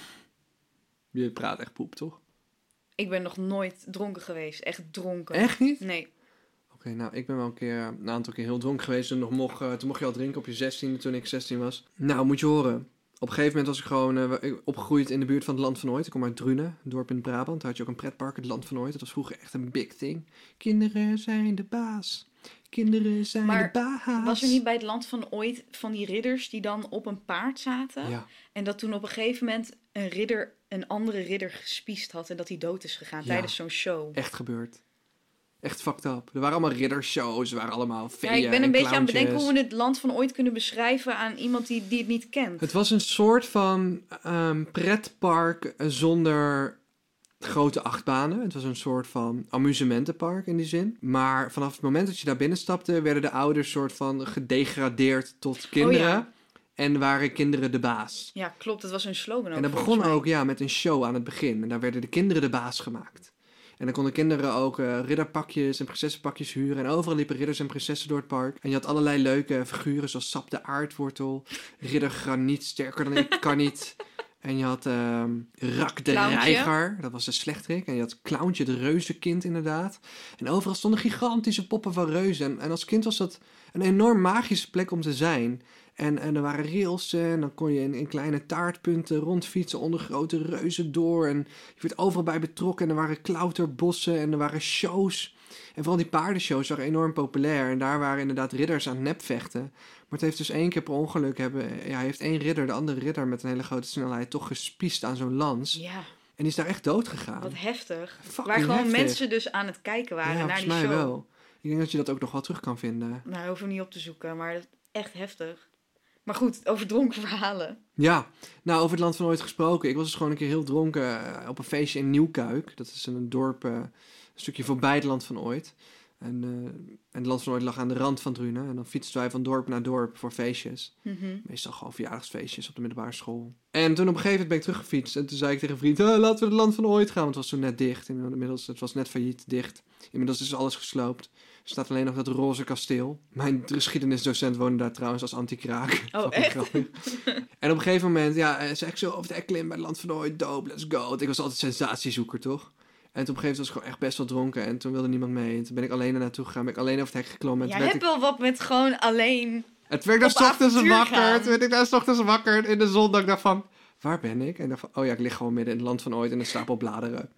Je praat echt poep, toch? Ik ben nog nooit dronken geweest. Echt dronken. Echt niet? Nee. Oké, nou, ik ben wel een keer, een aantal keer heel dronken geweest. En nog mocht, uh, toen mocht je al drinken op je zestiende, toen ik zestien was. Nou, moet je horen. Op een gegeven moment was ik gewoon uh, opgegroeid in de buurt van het Land van Ooit. Ik kom uit Drunen, een dorp in Brabant. Daar had je ook een pretpark, het Land van Ooit. Dat was vroeger echt een big thing. Kinderen zijn de baas. Kinderen zijn Maar de baas. Was er niet bij het Land van Ooit van die ridders die dan op een paard zaten? Ja. En dat toen op een gegeven moment een ridder een andere ridder gespiest had en dat hij dood is gegaan Ja. tijdens zo'n show. Echt gebeurd. Echt fucked up. Er waren allemaal riddershows, er waren allemaal Ja, feeën ik ben een en beetje aan het clowntjes. bedenken hoe we het Land van Ooit kunnen beschrijven aan iemand die, die het niet kent. Het was een soort van um, pretpark zonder grote achtbanen. Het was een soort van amusementenpark in die zin. Maar vanaf het moment dat je daar binnenstapte, werden de ouders soort van gedegradeerd tot kinderen. Oh ja. En waren kinderen de baas. Ja, klopt. Dat was hun slogan ook. En dat volgens begon mij. ook ja, met een show aan het begin. En daar werden de kinderen de baas gemaakt. En dan konden kinderen ook uh, ridderpakjes en prinsessenpakjes huren. En overal liepen ridders en prinsessen door het park. En je had allerlei leuke figuren zoals Sap de Aardwortel, Ridder Graniet, sterker dan ik, kan niet. En je had um, Rak de Clowntje. Reiger, dat was de slechterik. En je had Clowntje, de reuzenkind inderdaad. En overal stonden gigantische poppen van reuzen. En, en als kind was dat een enorm magische plek om te zijn. En, en er waren rails en dan kon je in, in kleine taartpunten rondfietsen onder grote reuzen door. En je werd overal bij betrokken en er waren klauterbossen en er waren shows. En vooral die paardenshows waren enorm populair. En daar waren inderdaad ridders aan het nepvechten. Maar het heeft dus één keer per ongeluk hebben... Ja, heeft één ridder, de andere ridder met een hele grote snelheid, toch gespiest aan zo'n lans. Ja, En die is daar echt dood gegaan. wat heftig. Fucking Waar gewoon heftig. mensen dus aan het kijken waren ja, naar volgens die mij show. wel. Ik denk dat je dat ook nog wel terug kan vinden. Nou, hoeven we niet op te zoeken, maar dat is echt heftig. Maar goed, over dronken verhalen. Ja, nou over het Land van Ooit gesproken. Ik was dus gewoon een keer heel dronken uh, op een feestje in Nieuwkuik. Dat is een dorp, uh, een stukje voorbij het Land van Ooit. En, uh, en het Land van Ooit lag aan de rand van Drunen. En dan fietsten wij van dorp naar dorp voor feestjes. Mm-hmm. Meestal gewoon verjaardagsfeestjes op de middelbare school. En toen op een gegeven moment ben ik teruggefietst. En toen zei ik tegen een vriend, ah, laten we het Land van Ooit gaan. Want het was toen net dicht. Inmiddels, het was net failliet, dicht. Inmiddels is alles gesloopt. Er staat alleen nog dat roze kasteel. Mijn geschiedenisdocent woonde daar trouwens als anti-kraak. Oh, Fucking echt? grappig. En op een gegeven moment, ja, zei ik zo over de hek klimmen bij het Land van Ooit, dope, let's go. Want ik was altijd sensatiezoeker, toch? En toen op een gegeven moment was ik gewoon echt best wel dronken. En toen wilde niemand mee. En toen ben ik alleen er naartoe gegaan. Ben ik alleen over het hek geklommen. En Jij toen hebt werd ik... wel wat met gewoon alleen... Het werd daar op 's ochtends avontuur wakker. gaan. Toen werd ik daar 's ochtends wakker in de zon. Dat ik dacht van, waar ben ik? En ik dacht van, oh ja, ik lig gewoon midden in het Land van Ooit in een stapel bladeren.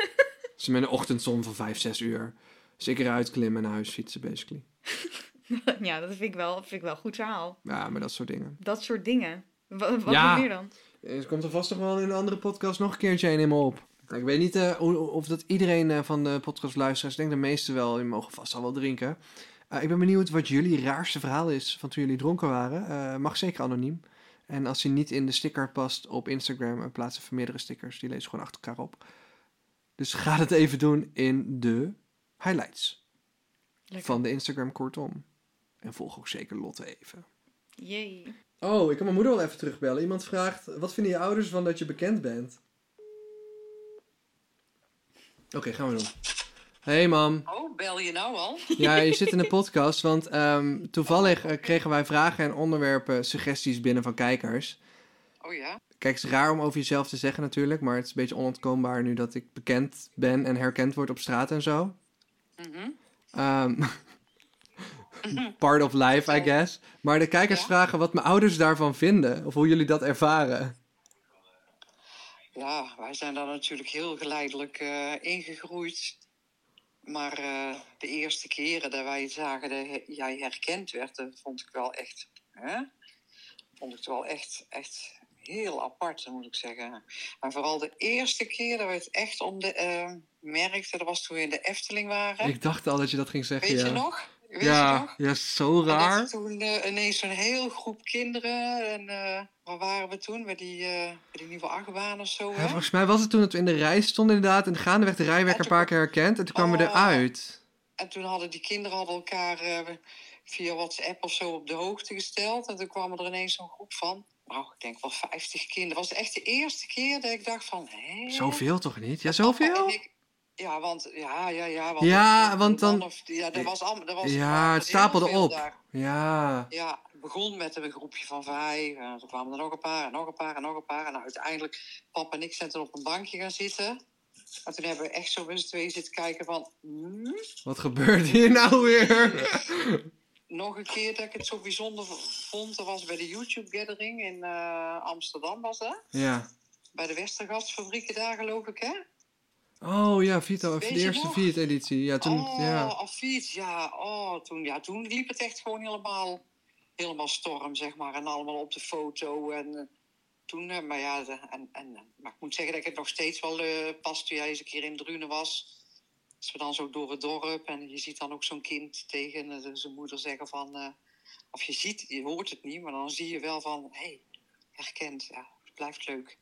Dus met een ochtendzon van vijf, zes uur. Dus ik eruit klimmen en naar huis fietsen, basically. Ja, dat vind ik wel, vind ik wel een goed verhaal. Ja, maar dat soort dingen. Dat soort dingen. Wat, wat Ja. nog meer dan? Er komt er vast nog wel in een andere podcast nog een keertje een in me op. Ik weet niet uh, of dat iedereen uh, van de podcastluisteraars, ik denk de meeste wel, die mogen vast al wel drinken. Uh, ik ben benieuwd wat jullie raarste verhaal is van toen jullie dronken waren. Uh, mag zeker anoniem. En als die niet in de sticker past op Instagram, uh, plaatsen van meerdere stickers. Die lezen gewoon achter elkaar op. Dus ga het even doen in de highlights Lekker. van de Instagram kortom. En volg ook zeker Lotte even. Jee. Oh, ik kan mijn moeder wel even terugbellen. Iemand vraagt, wat vinden je ouders van dat je bekend bent? Oké, okay, gaan we doen. Hey mam. Oh, bel je nou al? Ja, je zit in de podcast, want um, toevallig uh, kregen wij vragen en onderwerpen, suggesties binnen van kijkers. Oh ja? Kijk, het is raar om over jezelf te zeggen natuurlijk, maar het is een beetje onontkoombaar nu dat ik bekend ben en herkend word op straat en zo. Mm-hmm. Um, part of life, I guess. Maar de kijkers Ja? vragen wat mijn ouders daarvan vinden, of hoe jullie dat ervaren. Ja, wij zijn daar natuurlijk heel geleidelijk uh, ingegroeid. Maar uh, de eerste keren dat wij zagen dat he- jij herkend werd, dat vond ik wel echt... Hè? Vond ik wel echt, echt heel apart, moet ik zeggen. En vooral de eerste keer dat we het echt om de, uh, merkten, dat was toen we in de Efteling waren. Ik dacht al dat je dat ging zeggen, Weet ja. je nog? Weet je Ja, nog? ja, zo En dat raar. er toen uh, ineens zo'n heel groep kinderen. En uh, waar waren we toen? Bij die, uh, bij die nieuwe achtbaan of zo. Ja, Hè? volgens mij was het toen dat we in de rij stonden inderdaad. En gaandeweg de rij werd En een toen- paar keer herkend. En toen kwamen we Oh. eruit. En toen hadden die kinderen hadden elkaar uh, via WhatsApp of zo op de hoogte gesteld. En toen kwam er ineens zo'n groep van. Nou, ik denk wel vijftig kinderen. Dat was echt de eerste keer dat ik dacht van... Hé? Zoveel toch niet? Ja, En zoveel? ik- Ja, want... Ja, ja, ja. Want Ja, het- want dan- man Of, ja, dat was allemaal... Dat was, Ja, er het was heel stapelde veel op. daar. Ja. Ja, het begon met een groepje van vijf. En toen kwamen er nog een paar en nog een paar en nog een paar. En uiteindelijk, papa en ik zijn toen op een bankje gaan zitten. En toen hebben we echt zo met z'n tweeën zitten kijken van... Hmm? Wat gebeurt hier nou weer? Nog een keer dat ik het zo bijzonder v- vond, dat was bij de YouTube-gathering in uh, Amsterdam, was dat? Ja. Bij de Westergastfabrieken daar, geloof ik, hè? Oh ja, Vito, Weet de je eerste nog? Fiat-editie. Ja, toen, oh, ja. Affiet, ja. Oh, toen, ja. Toen liep het echt gewoon helemaal, helemaal storm, zeg maar. En allemaal op de foto. En uh, toen, uh, maar ja, de, en, en, maar ik moet zeggen dat ik het nog steeds wel uh, pas toen jij eens een keer in Drunen was. Als we dan zo door het dorp en je ziet dan ook zo'n kind tegen uh, zijn moeder zeggen van... Uh, of je ziet, je hoort het niet, maar dan zie je wel van... Hé, hey, herkend, ja, het blijft leuk.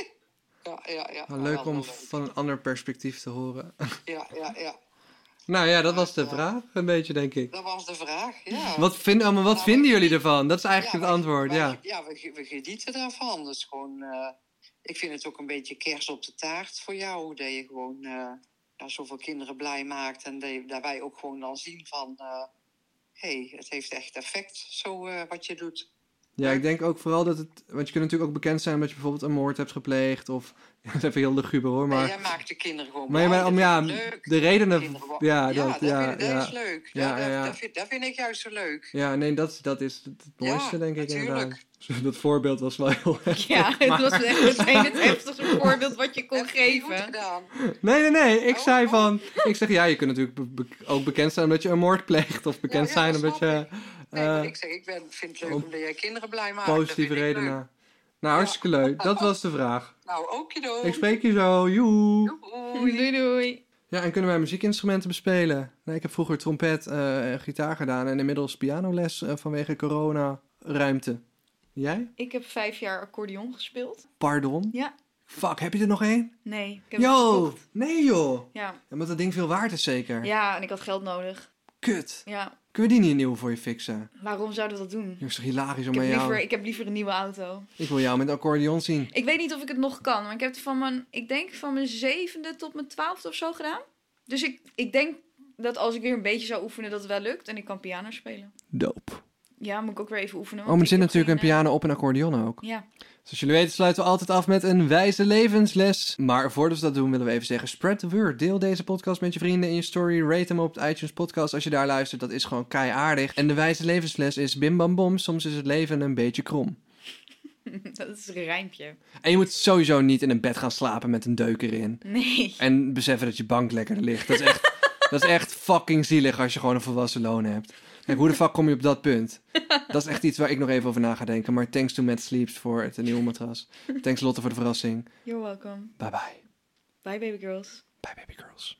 ja, ja, ja. Nou, leuk wel om heel leuk. van een ander perspectief te horen. Ja, ja, ja. Nou ja, dat was de vraag, een beetje, denk ik. Dat was de vraag, ja. Wat, vind, oh, maar wat Nou, vinden wij- jullie ervan? Dat is eigenlijk Ja, het wij- antwoord, wij- ja. Ja, we, we genieten daarvan. Dus gewoon, uh, ik vind het ook een beetje kers op de taart voor jou. Dat je gewoon uh, ja, zoveel kinderen blij maakt. En dat, je, dat wij ook gewoon dan zien van... Uh, hé, hey, het heeft echt effect, zo uh, wat je doet. Ja, ik denk ook vooral dat het... Want je kunt natuurlijk ook bekend zijn omdat je bijvoorbeeld een moord hebt gepleegd. Of, dat is even heel luguber hoor, Maar maar... jij maakt de kinderen gewoon Maar, blij. maar om, Dat ja, vind ik leuk. de redenen... Kinderen wo- Ja, ja, dat, dat, ja, vind, dat ja. is leuk. Ja, Ja, ja, dat, ja. Dat, vind, dat vind ik juist zo leuk. Ja, nee, dat, dat is het, het mooiste, Ja, denk ik natuurlijk. inderdaad. Dat voorbeeld was wel heel erg. Ja, het was echt meteen het heftigste voorbeeld wat je kon Heb je die goed geven. gedaan? Nee, nee, nee. Ik Oh, zei oh. van... Ik zeg, ja, je kunt natuurlijk be- be- ook bekend zijn omdat je een moord pleegt. Of bekend ja, zijn dat omdat snap je... ik. Nee, maar eh, ik zeg, ik ben, vind het leuk om omdat jij kinderen blij maakt. Dat positieve vind ik leuk. redenen. Nou, hartstikke leuk. Dat was de vraag. Nou, okido. Ik spreek je zo. Joe. Doei. Doei doei. Ja, en kunnen wij muziekinstrumenten bespelen? Nee, ik heb vroeger trompet eh, en gitaar gedaan. En inmiddels pianoles eh, vanwege corona-ruimte. Jij? Ik heb vijf jaar accordeon gespeeld. Pardon? Ja. Fuck, heb je er nog één? Nee, ik heb het Yo! gekocht. Nee joh! Ja. Ja, omdat dat ding veel waard is zeker. Ja, en ik had geld nodig. Kut. Ja, Kunnen we die niet een nieuwe voor je fixen? waarom zouden we dat doen? Dat is toch hilarisch om Ik met heb, jou... liever, ik heb liever een nieuwe auto. Ik wil jou met accordeon zien. Ik weet niet of ik het nog kan, maar ik heb het van mijn, ik denk van mijn zevende tot mijn twaalfde of zo gedaan. Dus ik, ik denk dat als ik weer een beetje zou oefenen, dat het wel lukt. En ik kan piano spelen. Dope. Ja, moet ik ook weer even oefenen. Oh, want maar er ik zit heb natuurlijk een geen, piano op een accordeon ook. eh, Ja. Zoals jullie weten sluiten we altijd af met een wijze levensles. Maar voordat we dat doen willen we even zeggen, spread the word. Deel deze podcast met je vrienden in je story. Rate hem op de iTunes podcast als je daar luistert. Dat is gewoon keiaardig. En de wijze levensles is bim bam bom. Soms is het leven een beetje krom. Dat is een rijmpje. En je moet sowieso niet in een bed gaan slapen met een deuk erin. Nee. En beseffen dat je bank lekker ligt. Dat is echt, dat is echt fucking zielig als je gewoon een volwassen loon hebt. Kijk, hoe de fuck kom je op dat punt? Dat is echt iets waar ik nog even over na ga denken. Maar thanks to Matt Sleeps voor het nieuwe matras. Thanks Lotte voor de verrassing. You're welcome. Bye bye. Bye baby girls. Bye baby girls.